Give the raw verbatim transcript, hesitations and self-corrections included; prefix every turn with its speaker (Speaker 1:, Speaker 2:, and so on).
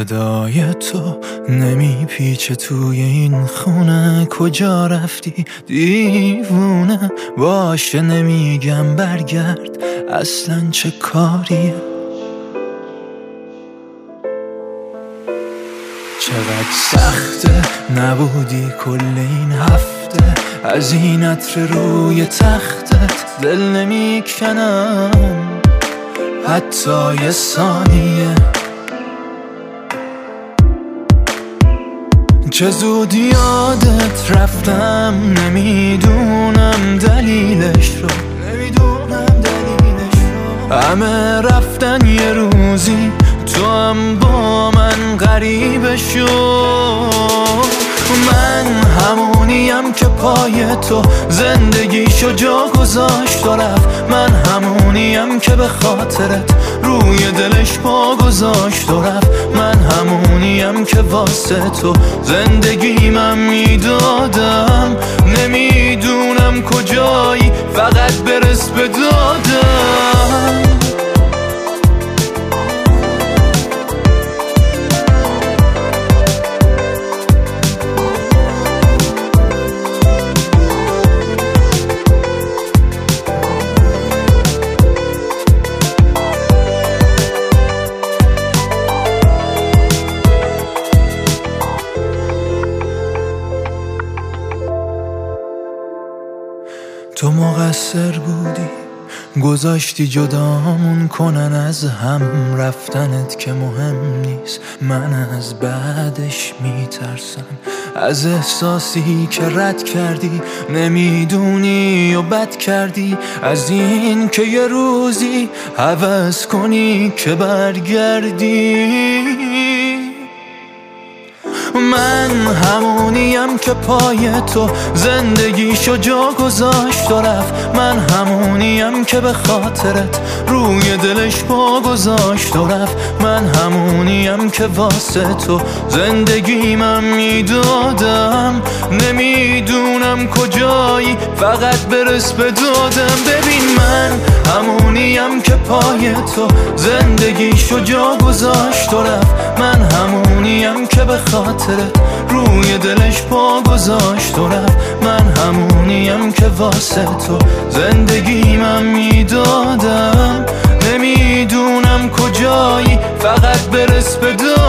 Speaker 1: صدای تو نمیپیچه توی این خونه. کجا رفتی دیوونه؟ باشه نمیگم برگرد، اصلا چه کاریه؟ چقدر سخته نبودی کل این هفته، از این عطر روی تختت دل نمیکنم حتی یه ثانیه. چه زود یادت رفتم، نمیدونم دلیلش رو، نمیدونم دلیلش رو. همه رفتن یه روزی، تو هم با من غریبه شو. من همونیم که پای تو زندگیشو جا گذاشت و رفت. من همونیم که به خاطرت روی دلش پا گذاشت و رفت. من همونیم که واسه تو زندگیمم میدادم. نمیدونم کجایی، فقط برس به دادم. تو مقصر بودی، گذاشتی جدامون کنن از هم. رفتنت که مهم نیست، من از بعدش میترسم. از احساسی که رد کردی نمیدونی و بد کردی. از این که یه روزی هوس کنی که برگردی. من همونیم که پای تو زندگیشو جا گذاشت و رفت. من همونیم که به خاطرت روی دلش پا گذاشت و رفت. من همونیم که واسه تو زندگیمم میدادم. نمیدونم کجایی، فقط برس به دادم. ببین من همونیم که پای تو زندگیشو جا گذاشت و رفت. من همونیم که به خاطرت روی دلش پا گذاشت و رفت. من همونیم که واسه تو زندگیمم میدادم. نمیدونم کجایی، فقط برس به دادم.